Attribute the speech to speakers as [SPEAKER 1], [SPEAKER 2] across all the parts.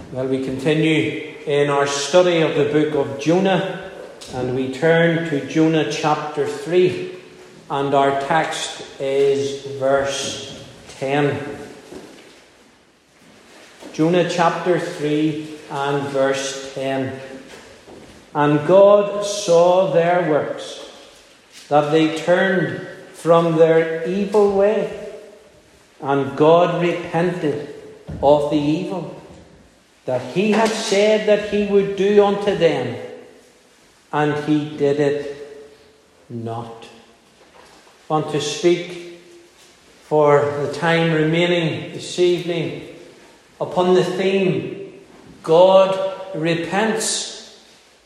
[SPEAKER 1] Well, we continue in our study of the book of Jonah, and we turn to Jonah chapter 3, and our text is verse 10. Jonah chapter 3 and verse 10. And God saw their works, that they turned from their evil way, and God repented of the evil that he had said that he would do unto them, and he did it not. I want to speak for the time remaining this evening upon the theme, God repents, ?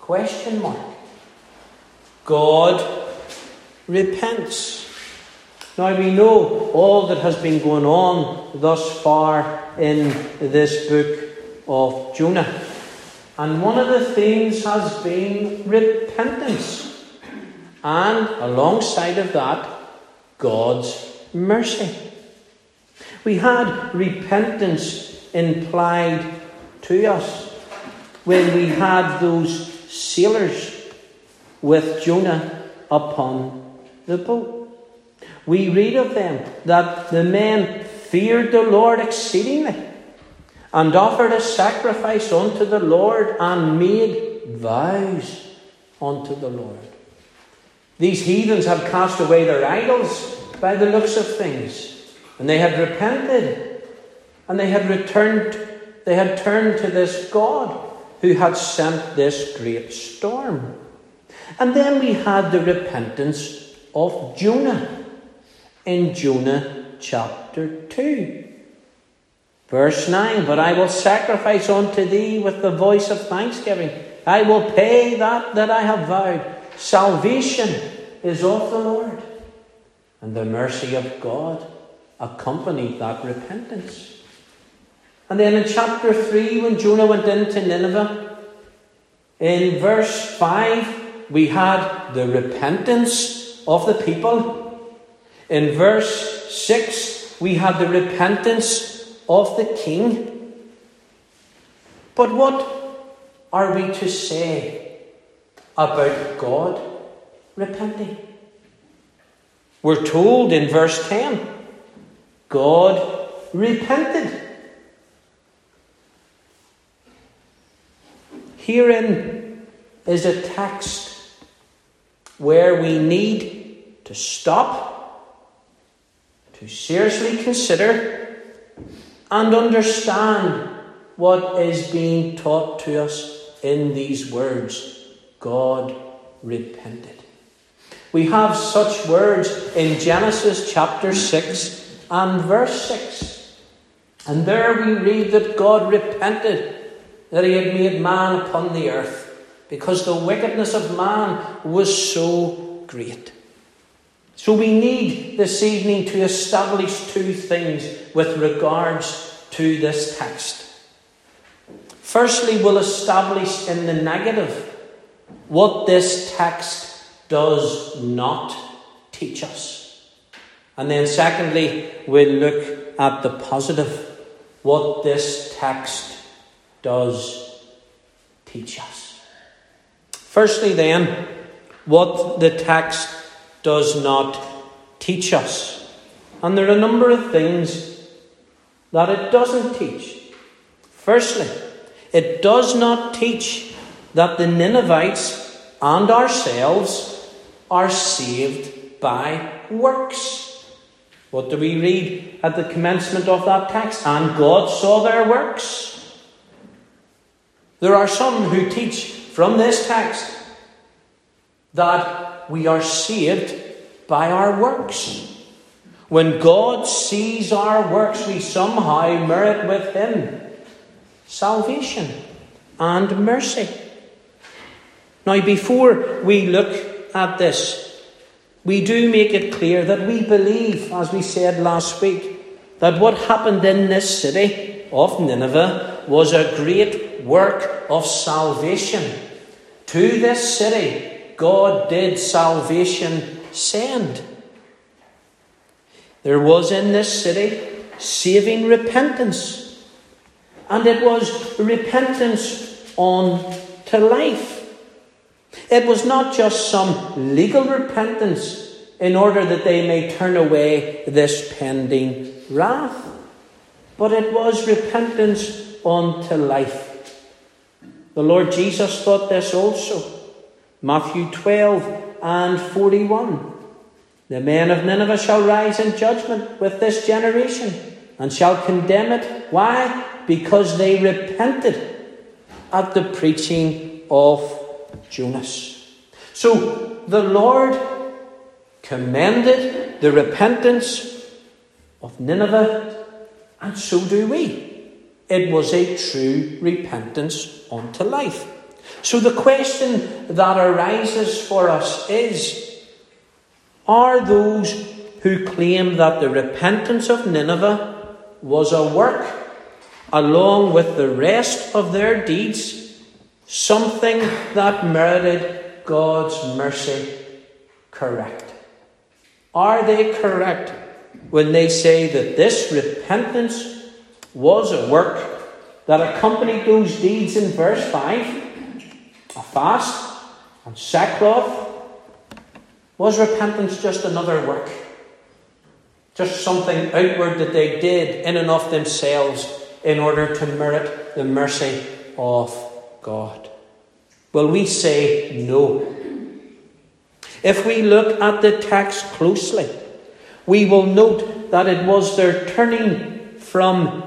[SPEAKER 1] God repents. Now we know all that has been going on thus far in this book of Jonah. And one of the themes has been repentance. And alongside of that, God's mercy. We had repentance implied to us when we had those sailors with Jonah upon the boat. We read of them that the men feared the Lord exceedingly, and offered a sacrifice unto the Lord, and made vows unto the Lord. These heathens had cast away their idols by the looks of things, and they had repented, and they had turned to this God who had sent this great storm. And then we had the repentance of Jonah in Jonah chapter 2. Verse 9, but I will sacrifice unto thee with the voice of thanksgiving. I will pay that I have vowed. Salvation is of the Lord. And the mercy of God accompanied that repentance. And then in chapter 3, when Jonah went into Nineveh, in verse 5, we had the repentance of the people. In verse 6, we had the repentance of the king. But what are we to say about God repenting? We're told in verse 10, God repented. Herein is a text where we need to stop, to seriously consider and understand what is being taught to us in these words. God repented. We have such words in Genesis chapter 6 and verse 6. And there we read that God repented that he had made man upon the earth, because the wickedness of man was so great. So we need this evening to establish two things with regards to this text. Firstly, we'll establish in the negative what this text does not teach us. And then secondly, we'll look at the positive, what this text does teach us. Firstly then, what the text does not teach us. And there are a number of things that it doesn't teach. Firstly, it does not teach that the Ninevites and ourselves are saved by works. What do we read at the commencement of that text? And God saw their works. There are some who teach from this text that we are saved by our works. When God sees our works, we somehow merit with him salvation and mercy. Now, before we look at this, we do make it clear that we believe, as we said last week, that what happened in this city of Nineveh was a great work of salvation. To this city, God did salvation send. There was in this city saving repentance. And it was repentance unto life. It was not just some legal repentance in order that they may turn away this pending wrath, but it was repentance unto life. The Lord Jesus taught this also. Matthew 12 and 41. The men of Nineveh shall rise in judgment with this generation and shall condemn it. Why? Because they repented at the preaching of Jonas. So the Lord commended the repentance of Nineveh, and so do we. It was a true repentance unto life. So the question that arises for us is, are those who claim that the repentance of Nineveh was a work along with the rest of their deeds, something that merited God's mercy, correct? Are they correct when they say that this repentance was a work that accompanied those deeds in verse 5? A fast and sackcloth. Was repentance just another work? Just something outward that they did in and of themselves in order to merit the mercy of God? Well, we say no. If we look at the text closely, we will note that it was their turning from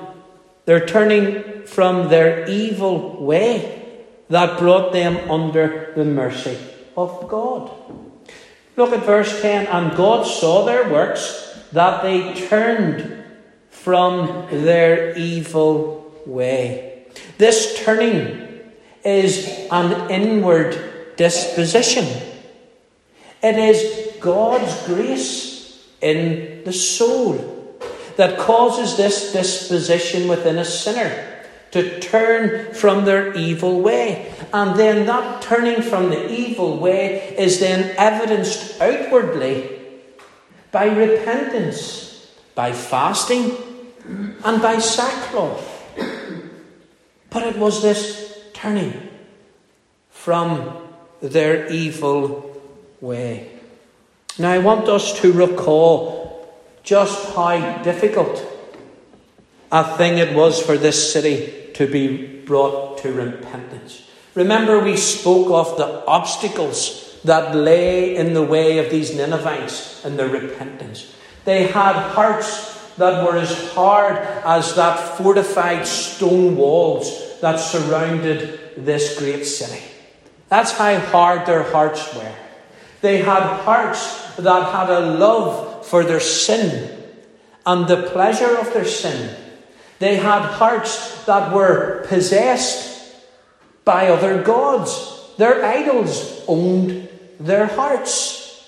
[SPEAKER 1] their evil way that brought them under the mercy of God. Look at verse 10. And God saw their works, that they turned from their evil way. This turning is an inward disposition. It is God's grace in the soul that causes this disposition within a sinner to turn from their evil way. And then that turning from the evil way is then evidenced outwardly by repentance, by fasting, and by sackcloth. But it was this turning from their evil way. Now I want us to recall just how difficult a thing it was for this city to be brought to repentance. Remember, we spoke of the obstacles that lay in the way of these Ninevites and their repentance. They had hearts that were as hard as that fortified stone walls that surrounded this great city. That's how hard their hearts were. They had hearts that had a love for their sin and the pleasure of their sin. They had hearts that were possessed by other gods. Their idols owned their hearts.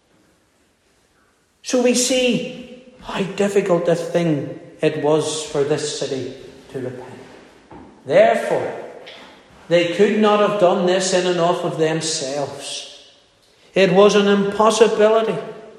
[SPEAKER 1] So we see how difficult a thing it was for this city to repent. Therefore, they could not have done this in and of themselves. It was an impossibility.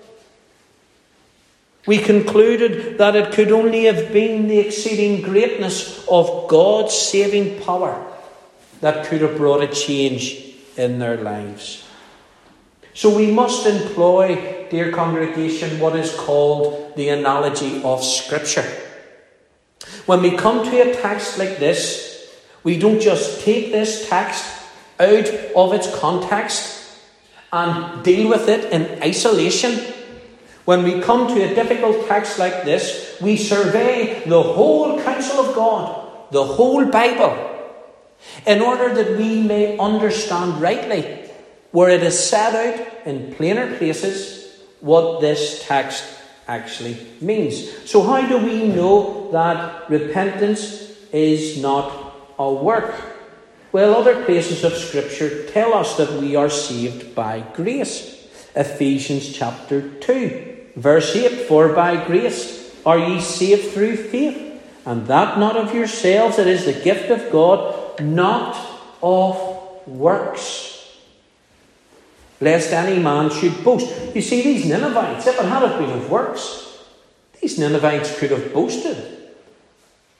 [SPEAKER 1] We concluded that it could only have been the exceeding greatness of God's saving power that could have brought a change in their lives. So we must employ, dear congregation, what is called the analogy of Scripture. When we come to a text like this, we don't just take this text out of its context and deal with it in isolation. When we come to a difficult text like this, we survey the whole counsel of God, the whole Bible, in order that we may understand rightly, where it is set out in plainer places, what this text actually means. So how do we know that repentance is not a work? Well, other places of Scripture tell us that we are saved by grace. Ephesians chapter 2, verse 8, for by grace are ye saved through faith, and that not of yourselves, it is the gift of God, not of works, lest any man should boast. You see, these Ninevites, if it had been of works, these Ninevites could have boasted.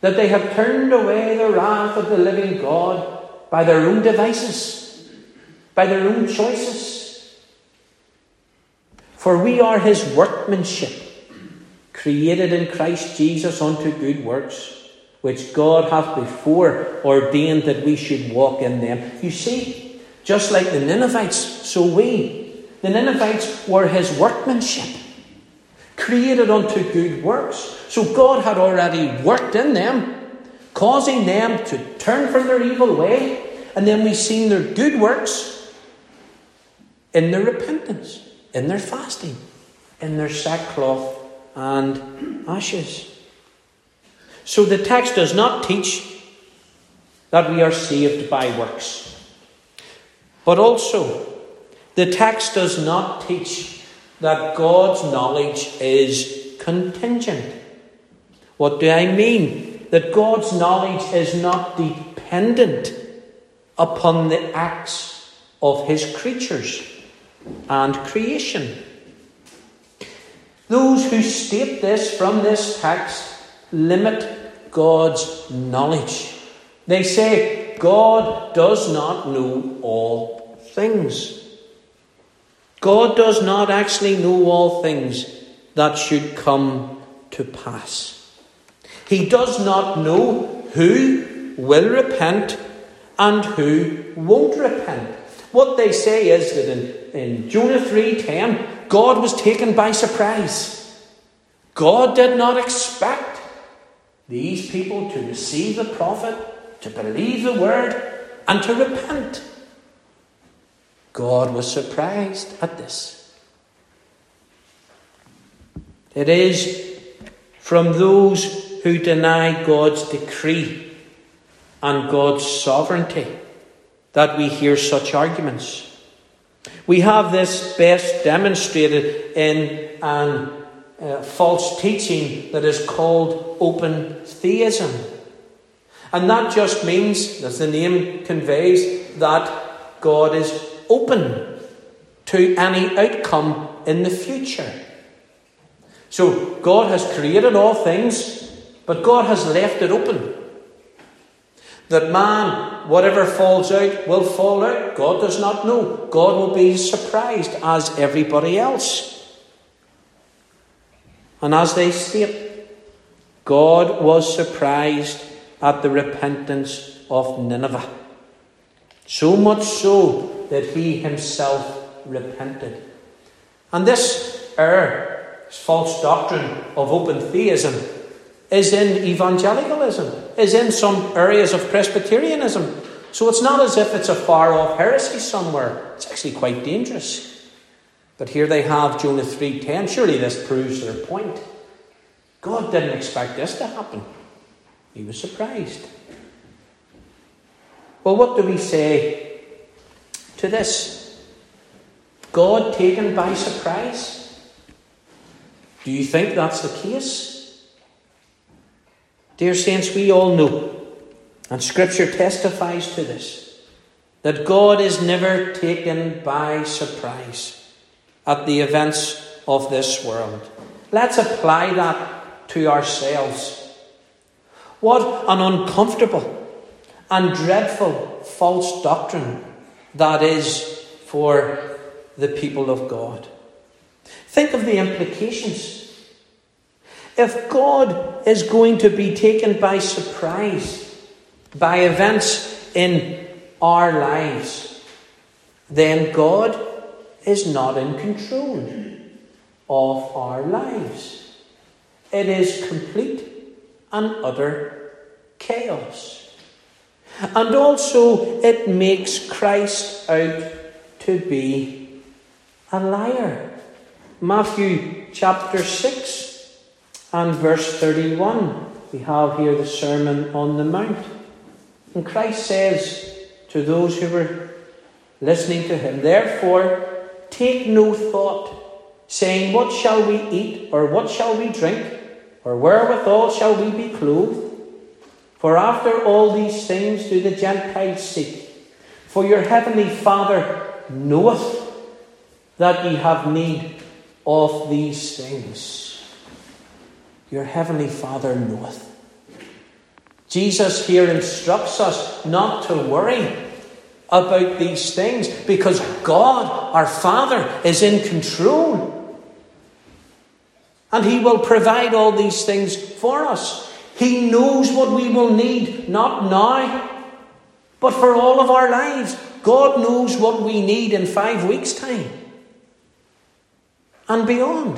[SPEAKER 1] that they have turned away the wrath of the living God by their own devices, by their own choices. For we are his workmanship, created in Christ Jesus unto good works, which God hath before ordained that we should walk in them. You see, just like the Ninevites, so the Ninevites were his workmanship, created unto good works. So God had already worked in them, causing them to turn from their evil way. And then we've seen their good works in their repentance, in their fasting, in their sackcloth and ashes. So the text does not teach that we are saved by works. But also, the text does not teach that God's knowledge is contingent. What do I mean? That God's knowledge is not dependent upon the acts of his creatures and creation. Those who state this from this text limit God's knowledge. They say God does not know all things. God does not actually know all things that should come to pass. He does not know who will repent and who won't repent. What they say is that in Jonah 3:10, God was taken by surprise. God did not expect these people to receive the prophet, to believe the word, and to repent. God was surprised at this. It is from those who deny God's decree and God's sovereignty that we hear such arguments. We have this best demonstrated in an false teaching that is called open theism. And that just means, as the name conveys, that God is open to any outcome in the future. So God has created all things, but God has left it open. That man, whatever falls out, will fall out. God does not know. God will be surprised as everybody else. And as they state, God was surprised at the repentance of Nineveh. So much so that he himself repented. And this error, this false doctrine of open theism, is in evangelicalism, is in some areas of Presbyterianism. So it's not as if it's a far-off heresy somewhere. It's actually quite dangerous. But here they have Jonah 3:10. Surely this proves their point. God didn't expect this to happen. He was surprised. Well, what do we say to this? God taken by surprise? Do you think that's the case? Dear saints, we all know, and Scripture testifies to this, that God is never taken by surprise at the events of this world. Let's apply that to ourselves. What an uncomfortable and dreadful false doctrine that is for the people of God. Think of the implications. If God is going to be taken by surprise by events in our lives, then God is not in control of our lives. It is complete and utter chaos. And also it makes Christ out to be a liar. Matthew chapter 6 and verse 31. We have here the Sermon on the Mount. And Christ says to those who were listening to him, "Therefore, take no thought, saying, what shall we eat, or what shall we drink, or wherewithal shall we be clothed? For after all these things do the Gentiles seek. For your heavenly Father knoweth that ye have need of these things." Your heavenly Father knoweth. Jesus here instructs us not to worry about these things because God, our Father, is in control. And He will provide all these things for us. He knows what we will need, not now, but for all of our lives. God knows what we need in 5 weeks' time and beyond.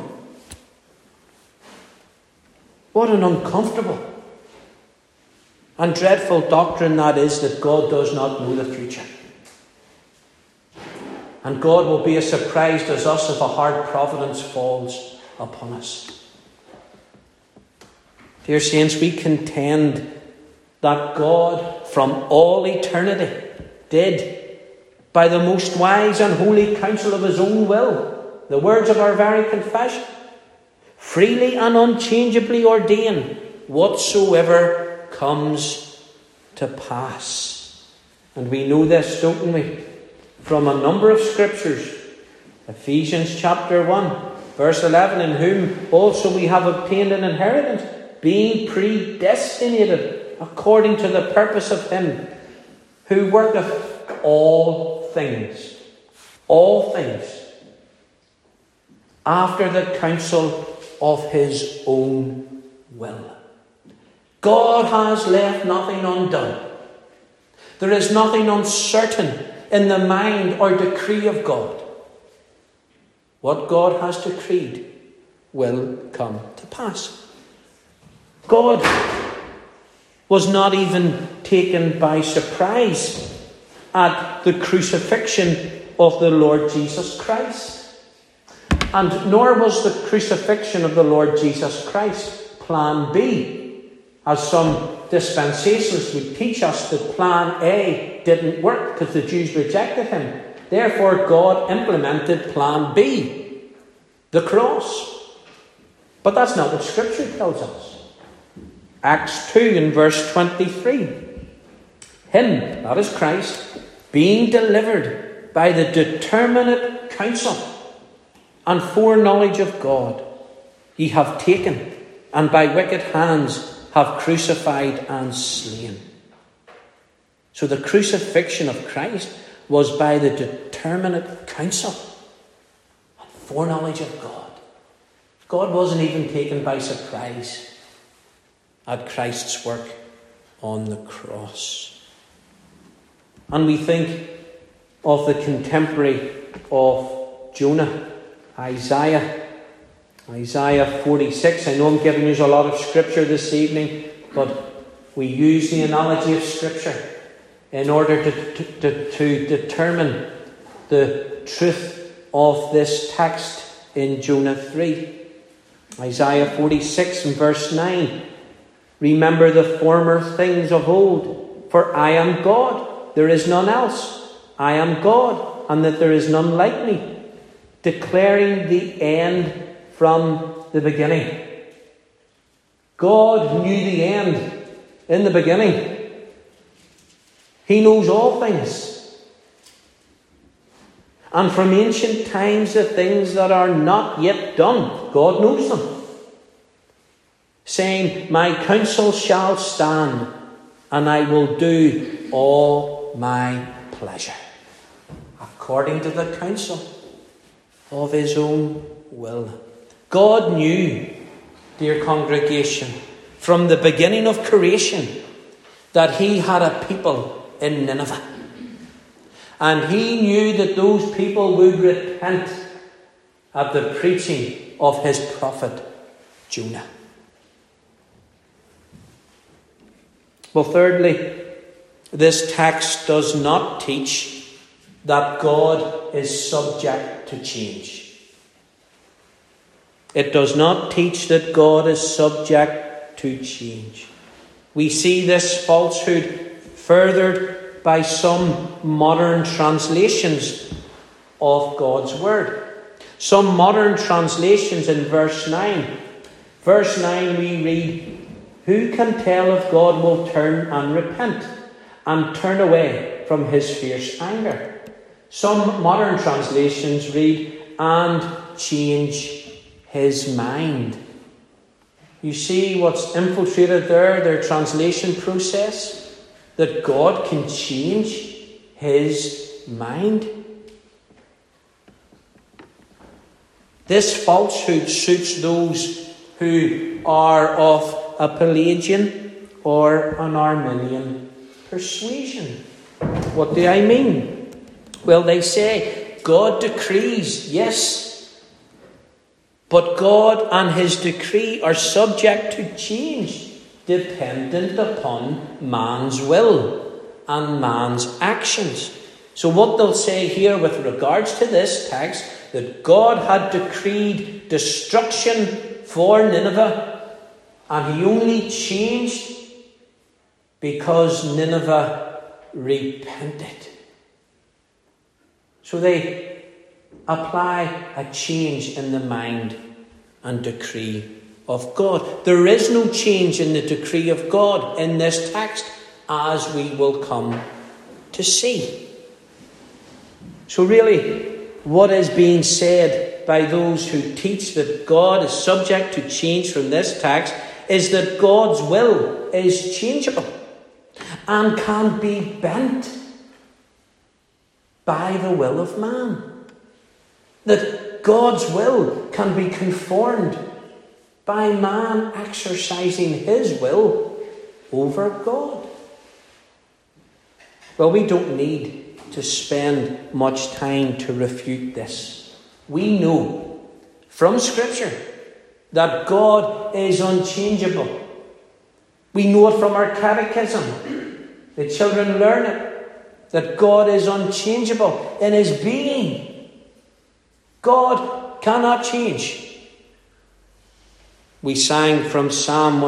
[SPEAKER 1] What an uncomfortable and dreadful doctrine that is, that God does not know the future. And God will be as surprised as us if a hard providence falls upon us. Dear saints, we contend that God from all eternity did, by the most wise and holy counsel of His own will, the words of our very confession, freely and unchangeably ordain whatsoever comes to pass. And we know this, don't we, from a number of scriptures. Ephesians chapter 1, verse 11, in whom also we have obtained an inheritance, being predestinated according to the purpose of Him who worketh all things, after the counsel of His own will. God has left nothing undone. There is nothing uncertain in the mind or decree of God. What God has decreed will come to pass. God was not even taken by surprise at the crucifixion of the Lord Jesus Christ. And nor was the crucifixion of the Lord Jesus Christ plan B, as some dispensationalists would teach us that plan A didn't work because the Jews rejected Him. Therefore, God implemented plan B, the cross. But that's not what Scripture tells us. Acts 2 in verse 23. Him, that is Christ, being delivered by the determinate counsel and foreknowledge of God, ye have taken, and by wicked hands have crucified and slain. So the crucifixion of Christ was by the determinate counsel and foreknowledge of God. God wasn't even taken by surprise at Christ's work on the cross. And we think of the contemporary of Jonah, Isaiah 46. I know I'm giving you a lot of scripture this evening, but we use the analogy of scripture in order to determine the truth of this text in Jonah 3. Isaiah 46 and verse 9. Remember the former things of old, for I am God, there is none else. I am God, and that there is none like me, declaring the end from the beginning. God knew the end in the beginning. He knows all things. And from ancient times, the things that are not yet done, God knows them. Saying, my counsel shall stand, and I will do all my pleasure, according to the counsel of His own will. God knew, dear congregation, from the beginning of creation, that He had a people in Nineveh. And He knew that those people would repent at the preaching of His prophet Jonah. Well, thirdly, this text does not teach that God is subject to change. It does not teach that God is subject to change. We see this falsehood furthered by some modern translations of God's word. Some modern translations in verse 9. Verse 9 we read, who can tell if God will turn and repent and turn away from His fierce anger? Some modern translations read, and change His mind. You see what's infiltrated there, their translation process? That God can change his mind. This falsehood suits those who are of a Pelagian or an Arminian persuasion. What do I mean? Well, they say God decrees, yes, but God and his decree are subject to change, dependent upon man's will and man's actions. So what they'll say here with regards to this text, that God had decreed destruction for Nineveh, and he only changed because Nineveh repented. So they apply a change in the mind and decree of God. There is no change in the decree of God in this text, as we will come to see. So really, what is being said by those who teach that God is subject to change from this text is that God's will is changeable and can be bent by the will of man. That God's will can be conformed by man exercising his will over God. Well, we don't need to spend much time to refute this. We know from Scripture that God is unchangeable. We know it from our catechism. The children learn it, that God is unchangeable in his being. God cannot change. We sang from Psalm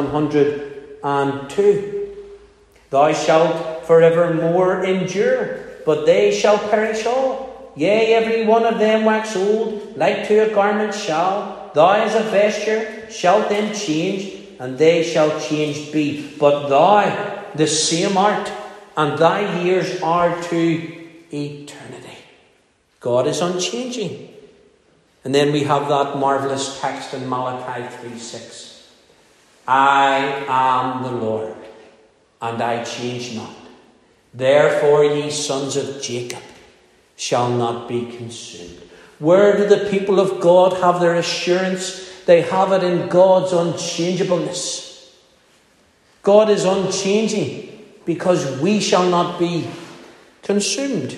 [SPEAKER 1] 102. Thou shalt forevermore endure, but they shall perish all. Yea, every one of them wax old, like to a garment shall. Thou as a vesture shalt then change, and they shall changed be. But thou the same art, and thy years are to eternity. God is unchanging. And then we have that marvellous text in Malachi 3:6. I am the Lord, and I change not. Therefore ye sons of Jacob shall not be consumed. Where do the people of God have their assurance? They have it in God's unchangeableness. God is unchanging because we shall not be consumed.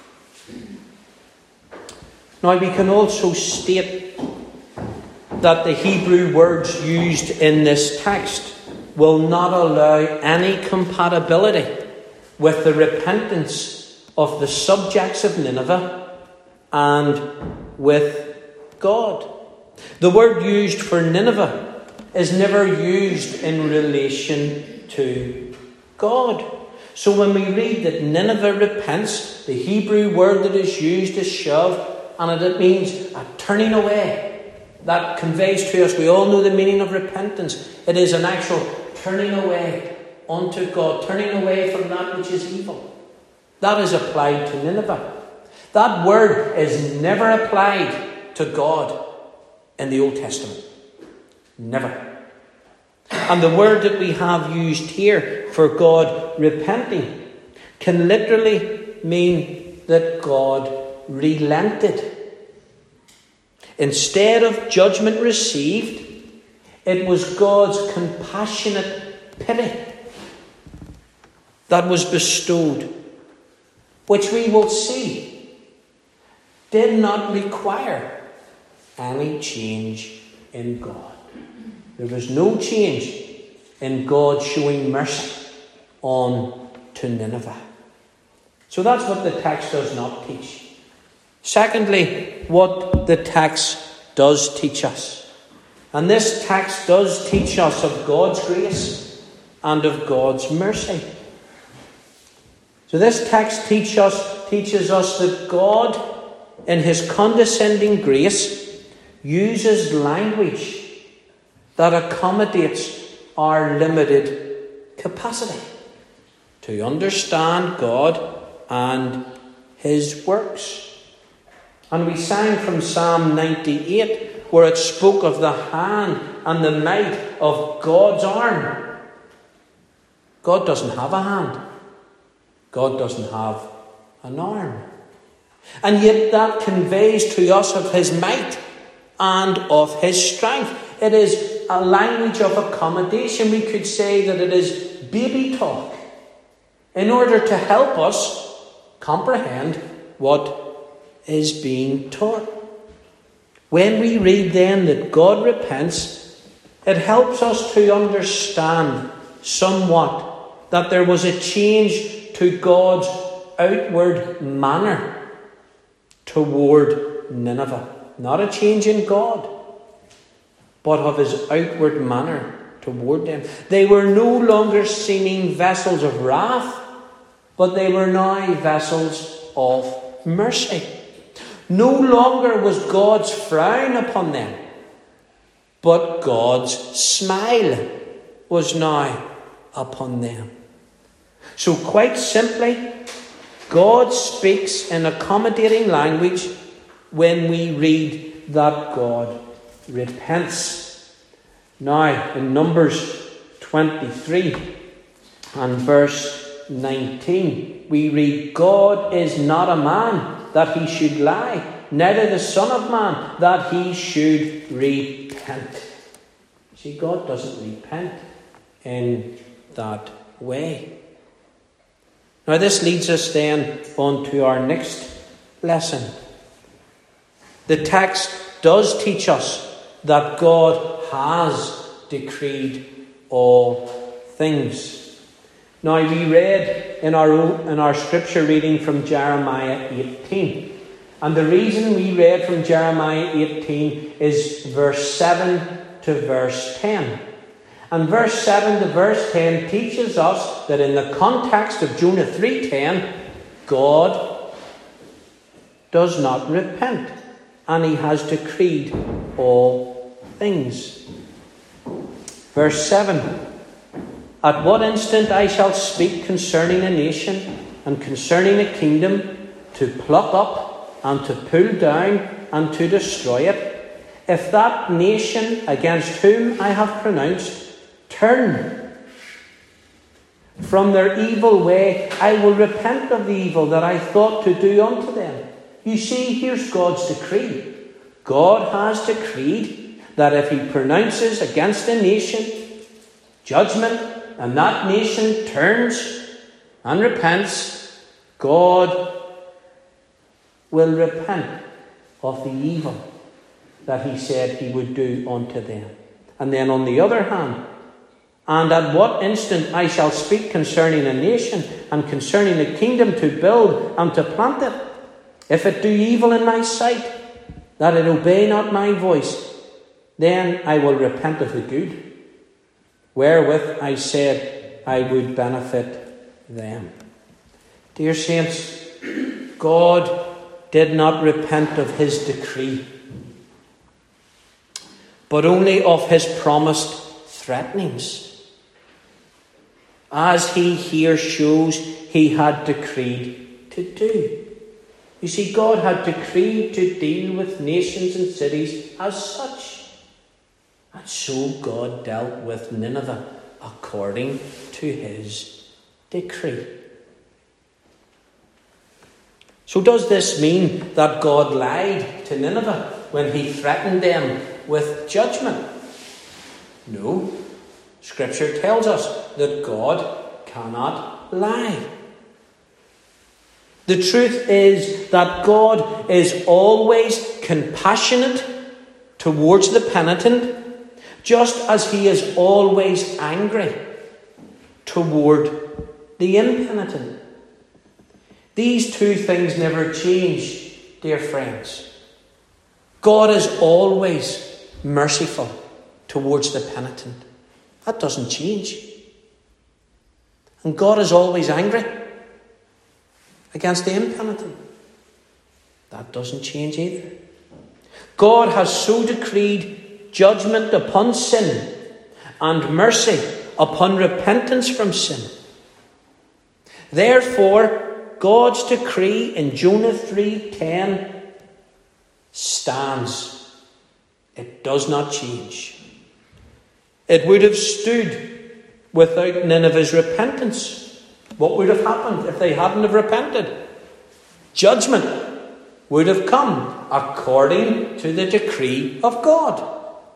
[SPEAKER 1] Now we can also state that the Hebrew words used in this text will not allow any compatibility with the repentance of the subjects of Nineveh and with God. The word used for Nineveh is never used in relation to God. So when we read that Nineveh repents, the Hebrew word that is used is shav, and it means a turning away. That conveys to us, we all know the meaning of repentance. It is an actual turning away unto God, turning away from that which is evil. That is applied to Nineveh. That word is never applied to God in the Old Testament. Never. And the word that we have used here for God repenting can literally mean that God relented. Instead of judgment received, it was God's compassionate pity that was bestowed, which we will see did not require any change in God. There was no change in God showing mercy on to Nineveh. So that's what the text does not teach. Secondly, what the text does teach us. And this text does teach us of God's grace and of God's mercy. So this text teaches us that God, in his condescending grace, uses language that accommodates our limited capacity to understand God and his works. And we sang from Psalm 98 where it spoke of the hand and the might of God's arm. God doesn't have a hand. God doesn't have an arm. And yet that conveys to us of his might and of his strength. It is a language of accommodation. We could say that it is baby talk in order to help us comprehend what is being taught. When we read then that God repents, it helps us to understand somewhat that there was a change to God's outward manner toward Nineveh. Not a change in God, but of his outward manner toward them. They were no longer seeming vessels of wrath, but they were now vessels of mercy. No longer was God's frown upon them, but God's smile was now upon them. So quite simply, God speaks in accommodating language when we read that God repents. Now, in Numbers 23 and verse 19, we read, God is not a man that he should lie, neither the Son of Man that he should repent. See, God doesn't repent in that way. Now this leads us then on to our next lesson. The text does teach us that God has decreed all things. Now we read in our scripture reading from Jeremiah 18. And the reason we read from Jeremiah 18 is verse 7 to verse 10. And verse 7 to verse 10 teaches us that in the context of Jonah 3:10, God does not repent, and he has decreed all things. Verse 7, at what instant I shall speak concerning a nation and concerning a kingdom, to pluck up and to pull down and to destroy it, if that nation against whom I have pronounced turn from their evil way, I will repent of the evil that I thought to do unto them. You see, here's God's decree. God has decreed that if he pronounces against a nation judgment, and that nation turns and repents, God will repent of the evil that he said he would do unto them. And then on the other hand, and at what instant I shall speak concerning a nation and concerning a kingdom to build and to plant it, if it do evil in my sight, that it obey not my voice, then I will repent of the good, wherewith I said I would benefit them. Dear saints, God did not repent of his decree, but only of his promised threatenings, as he here shows he had decreed to do. You see, God had decreed to deal with nations and cities as such. And so God dealt with Nineveh according to his decree. So does this mean that God lied to Nineveh when he threatened them with judgment? No. Scripture tells us that God cannot lie. The truth is that God is always compassionate towards the penitent, just as he is always angry toward the impenitent. These two things never change, dear friends. God is always merciful towards the penitent. That doesn't change. And God is always angry against the impenitent. That doesn't change either. God has so decreed judgment upon sin and mercy upon repentance from sin. Therefore, God's decree in Jonah 3:10 stands. It does not change. It would have stood without Nineveh's repentance. What would have happened if they hadn't have repented? Judgment would have come according to the decree of God.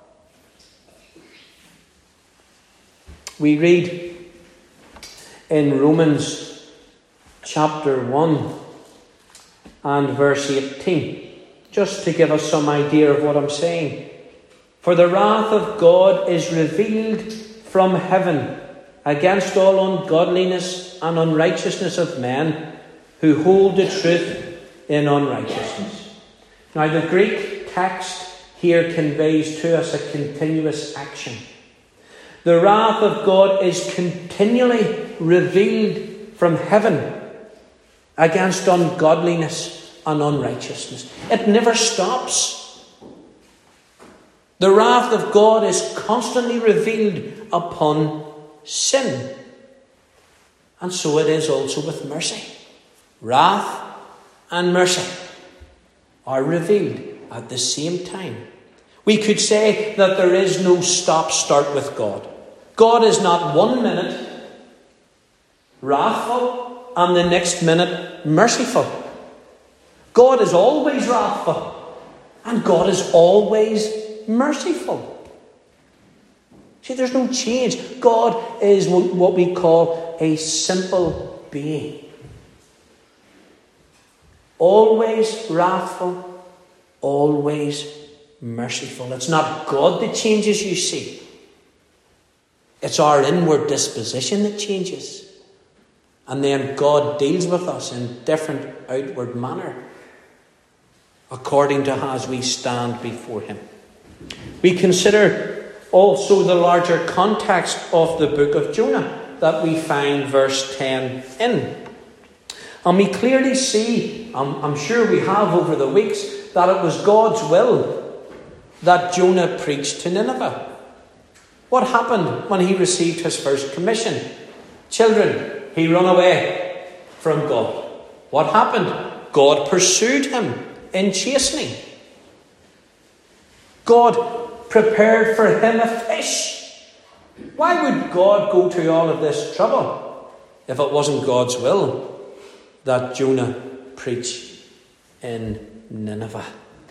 [SPEAKER 1] We read in Romans chapter 1 and verse 18, just to give us some idea of what I'm saying. For the wrath of God is revealed from heaven against all ungodliness and unrighteousness of men who hold the truth in unrighteousness. Now the Greek text here conveys to us a continuous action. The wrath of God is continually revealed from heaven against ungodliness and unrighteousness. It never stops. The wrath of God is constantly revealed upon sin. And so it is also with mercy. Wrath and mercy are revealed at the same time. We could say that there is no stop-start with God. God is not 1 minute wrathful and the next minute merciful. God is always wrathful and God is always merciful. See, there's no change. God is what we call a simple being. Always wrathful, always merciful. It's not God that changes, you see. It's our inward disposition that changes. And then God deals with us in different outward manner according to as we stand before him. We consider also the larger context of the book of Jonah that we find verse 10 in. And we clearly see, I'm sure we have over the weeks, that it was God's will that Jonah preached to Nineveh. What happened when he received his first commission? Children, he ran away from God. What happened? God pursued him in chastening. God prepared for him a fish. Why would God go to all of this trouble if it wasn't God's will that Jonah preached in Nineveh?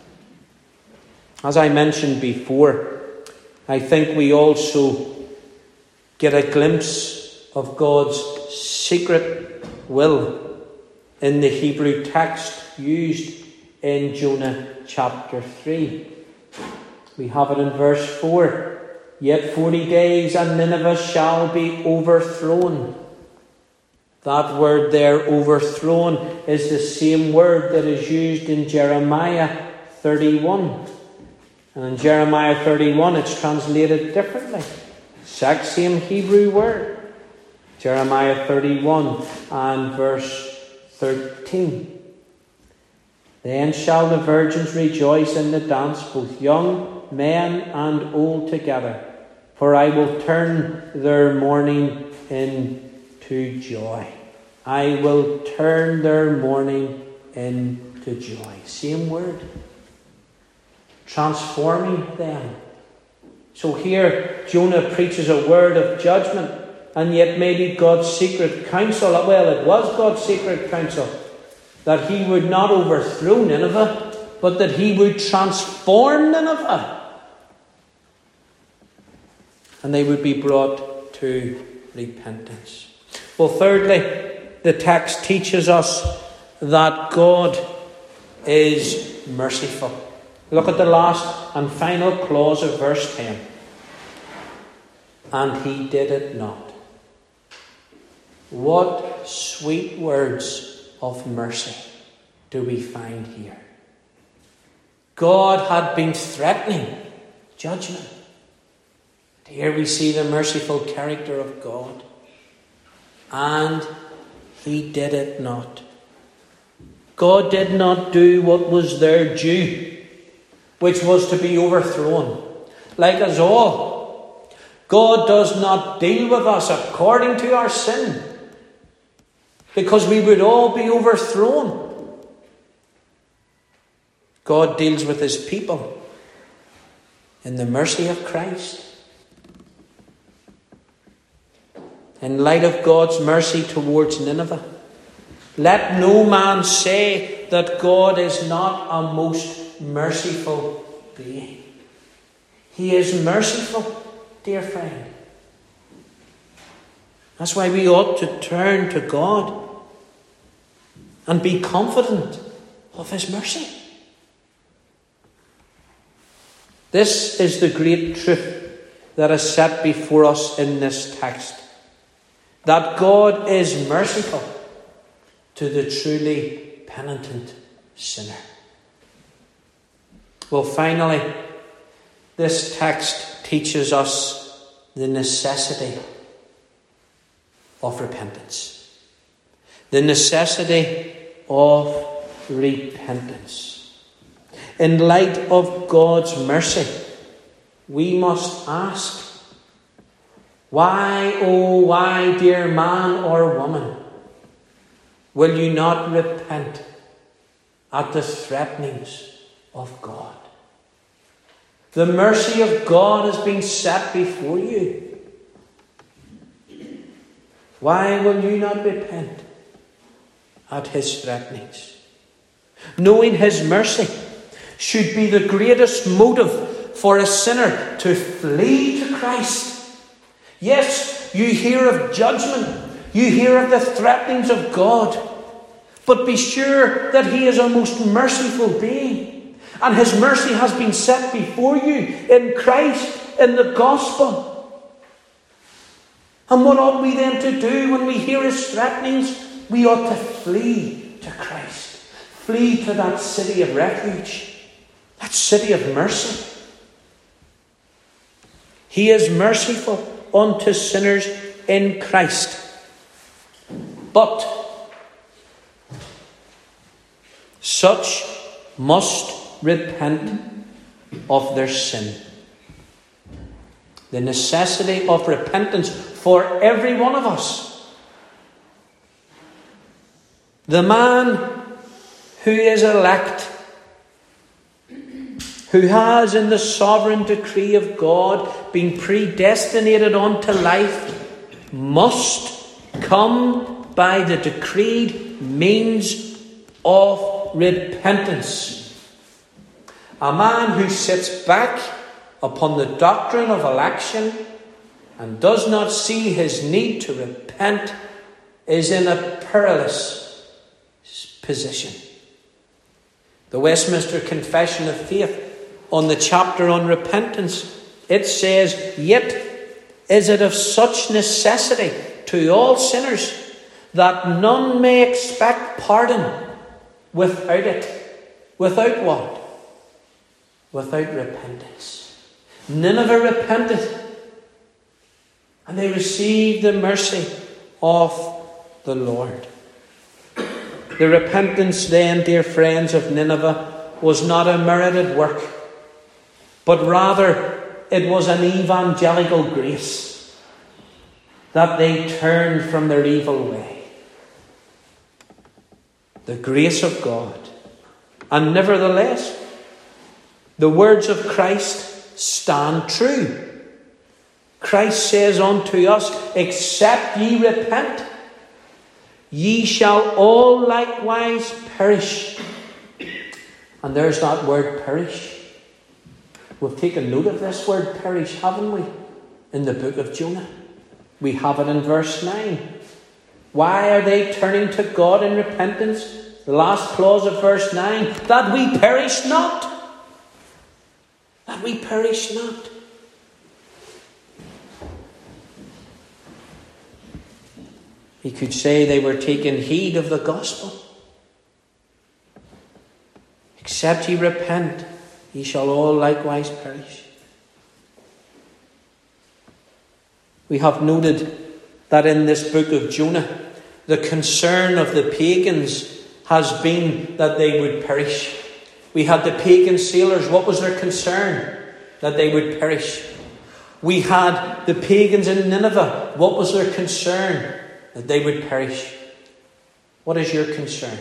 [SPEAKER 1] As I mentioned before, I think we also get a glimpse of God's secret will in the Hebrew text used in Jonah chapter 3. We have it in verse 4. Yet 40 days and Nineveh shall be overthrown. That word there, overthrown, is the same word that is used in Jeremiah 31. And in Jeremiah 31 it's translated differently. Exact same Hebrew word. Jeremiah 31 and verse 13. Then shall the virgins rejoice in the dance, both young men and old together. For I will turn their mourning into joy. I will turn their mourning into joy. Same word. Transforming them. So here Jonah preaches a word of judgment, and yet maybe God's secret counsel, well, it was God's secret counsel, that he would not overthrow Nineveh, but that he would transform Nineveh. And they would be brought to repentance. Well, thirdly, the text teaches us that God is merciful. Look at the last and final clause of verse 10. And he did it not. What sweet words of mercy do we find here? God had been threatening judgment. Here we see the merciful character of God. And he did it not. God did not do what was their due, which was to be overthrown. Like us all, God does not deal with us according to our sin, because we would all be overthrown. God deals with his people in the mercy of Christ. In light of God's mercy towards Nineveh, let no man say that God is not a most merciful being. He is merciful, dear friend. That's why we ought to turn to God and be confident of his mercy. This is the great truth that is set before us in this text, that God is merciful to the truly penitent sinner. Well, finally, this text teaches us the necessity of repentance. The necessity of repentance. In light of God's mercy, we must ask, why, oh why, dear man or woman, will you not repent at the threatenings of God? The mercy of God has been set before you. Why will you not repent at his threatenings? Knowing his mercy should be the greatest motive for a sinner to flee to Christ. Yes, you hear of judgment. You hear of the threatenings of God. But be sure that he is a most merciful being. And his mercy has been set before you in Christ, in the gospel. And what ought we then to do when we hear his threatenings? We ought to flee to Christ. Flee to that city of refuge. That city of mercy. He is merciful unto sinners in Christ. But such must repent of their sin. The necessity of repentance for every one of us. The man who is elect, who has in the sovereign decree of God been predestinated unto life, must come by the decreed means of repentance. A man who sits back upon the doctrine of election and does not see his need to repent is in a perilous position. The Westminster Confession of Faith, on the chapter on repentance, it says, "Yet is it of such necessity to all sinners that none may expect pardon without it." Without what? Without repentance. Nineveh repented, and they received the mercy of the Lord. The repentance then, dear friends, of Nineveh was not a merited work, but rather it was an evangelical grace that they turned from their evil way. The grace of God. And nevertheless, the words of Christ stand true. Christ says unto us, "Except ye repent, ye shall all likewise perish." And there's that word perish. We've taken note of this word perish, haven't we? In the book of Jonah. We have it in verse 9. Why are they turning to God in repentance? The last clause of verse 9. That we perish not. That we perish not. He could say they were taking heed of the gospel. Except ye repent, ye shall all likewise perish. We have noted that in this book of Jonah, the concern of the pagans has been that they would perish. We had the pagan sailors. What was their concern? That they would perish. We had the pagans in Nineveh. What was their concern? That they would perish. What is your concern?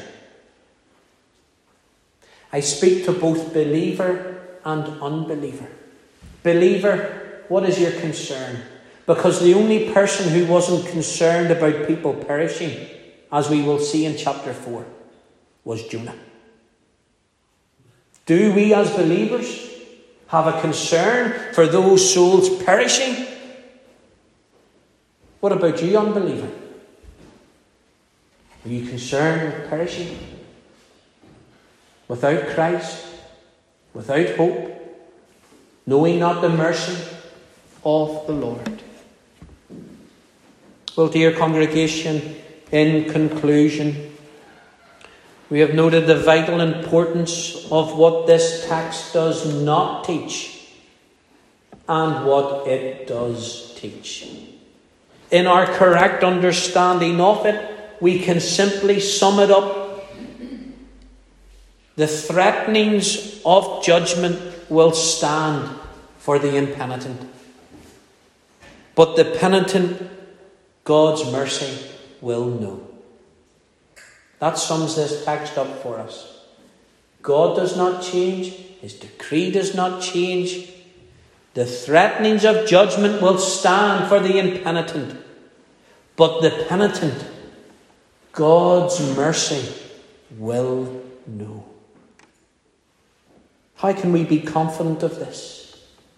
[SPEAKER 1] I speak to both believer and unbeliever. Believer, what is your concern? Because the only person who wasn't concerned about people perishing, as we will see in chapter 4, was Jonah. Do we as believers have a concern for those souls perishing? What about you, unbeliever? Are you concerned with perishing? Without Christ? Without hope? Knowing not the mercy of the Lord? Well, dear congregation, in conclusion, we have noted the vital importance of what this text does not teach and what it does teach. In our correct understanding of it, we can simply sum it up. The threatenings of judgment will stand for the impenitent. But the penitent, God's mercy will know. That sums this text up for us. God does not change. His decree does not change. The threatenings of judgment will stand for the impenitent. But the penitent, God's mercy will know. How can we be confident of this?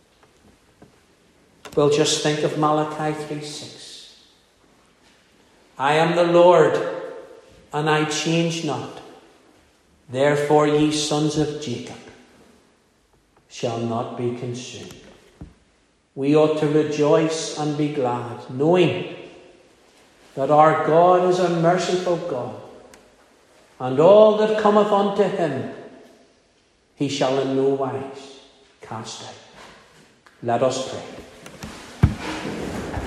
[SPEAKER 1] Well, just think of Malachi 3:6. I am the Lord, and I change not. Therefore ye sons of Jacob shall not be consumed. We ought to rejoice and be glad, knowing that our God is a merciful God, and all that cometh unto him he shall in no wise cast out. Let us pray.